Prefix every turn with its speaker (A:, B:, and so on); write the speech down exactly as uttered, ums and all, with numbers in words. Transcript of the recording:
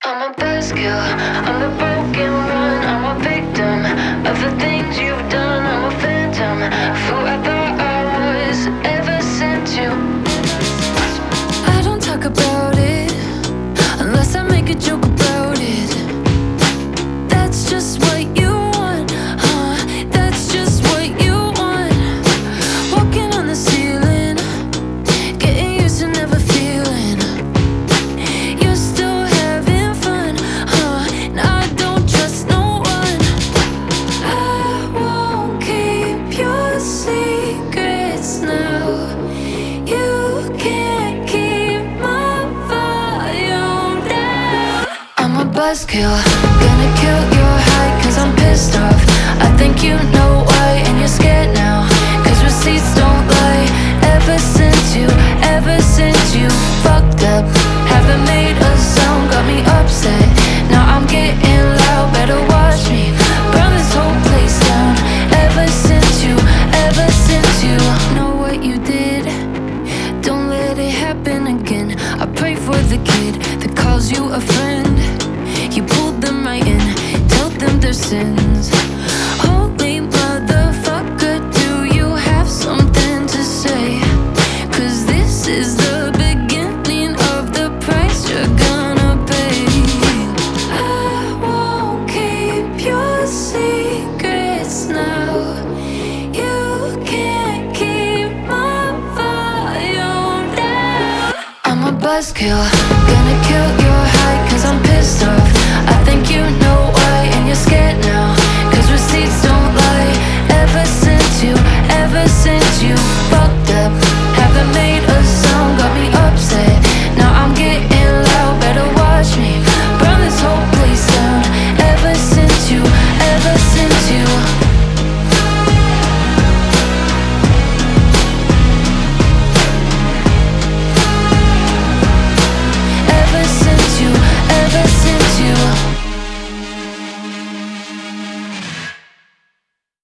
A: I'm a buzzkill, I'm the broken one, I'm a victim of the things you've done. I'm a phantom, fool I thought I was ever sent to. I don't talk about it unless I make a joke about it. That's just what you want, huh? That's just what you want. Walking on the ceiling, getting used to never feeling. You're still having fun, huh? And I don't trust no one. I won't keep your secrets now. You can't keep my volume down. I'm a buzzkill, gonna kill your high cause I'm pissed off. I think you know why and you're scared now, cause receipts don't lie. Ever since you, ever since you fucked up, haven't made a sound, got me upset. Now I'm getting loud, better watch me burn this whole place down. Ever since you, ever since you know what you did, don't let it happen again. I pray for the kid that calls you a friend. You pulled them right in, told them their sins. Holy motherfucker, do you have something to say? Cause this is the beginning of the price you're gonna pay. I won't keep your secrets now. You can't keep my volume down. I'm a buzzkill, gonna kill